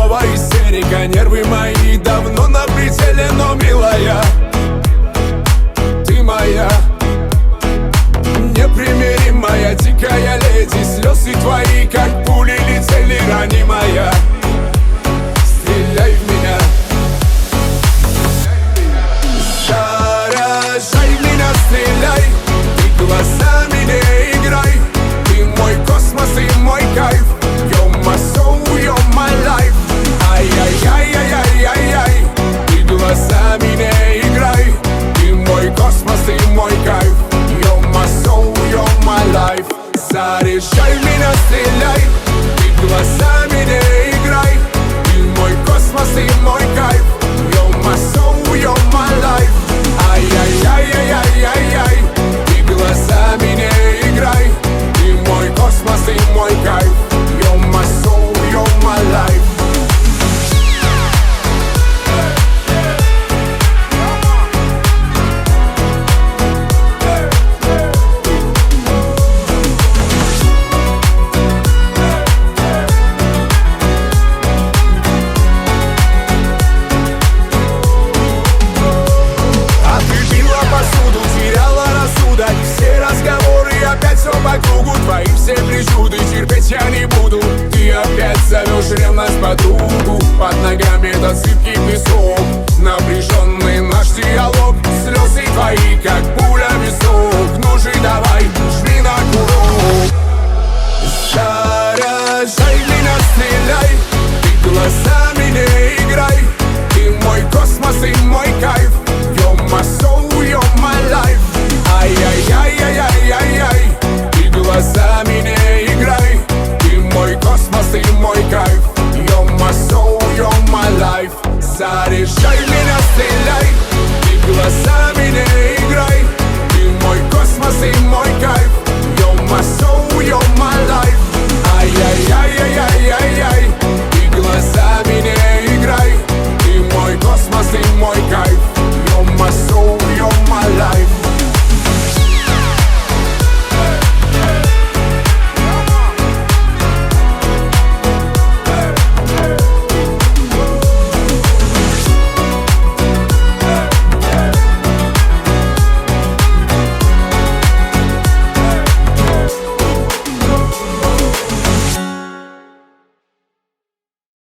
снова истерика. Нервы мои давно на пределе, но, милая, ты моя непримиримая, дикая леди. Слезы твои, как пули, летели, ранимая. Стреляй в меня, заражай меня, стреляй. Ты глазами не играй. Ты мой космос и мой кайф. You're my soul, you're my life. Ай-яй-яй-яй-яй-яй. Ты глазами не играй. Ты мой космос и мой кайф. You're my soul, you're my life. Заряжай меня, стреляй. Ты глазами не играй. Ты мой космос и мой кайф. You're my soul, you're my life. Ай-яй-яй-яй-яй-яй. Ты глазами не играй. Ты мой космос и мой кайф. You're my soul, you're my life. Все разговоры опять все по кругу. Твои все причуды терпеть я не буду. Ты опять зовешь ревность подругу. Под ногами этот зыбкий песок. Напряженный наш диалог. Слезы твои, как пуля в висок. Ну же давай, жми на курок. Заражай меня, стреляй. Ты глазами не играй. Ты мой космос и мой кайф. You're my soul, you're my life. Ай-яй-яй-яй-яй-яй. Ты глазами не играй. Ты мой космос и мой кайф. You're my soul, you're my life. Заряжай меня.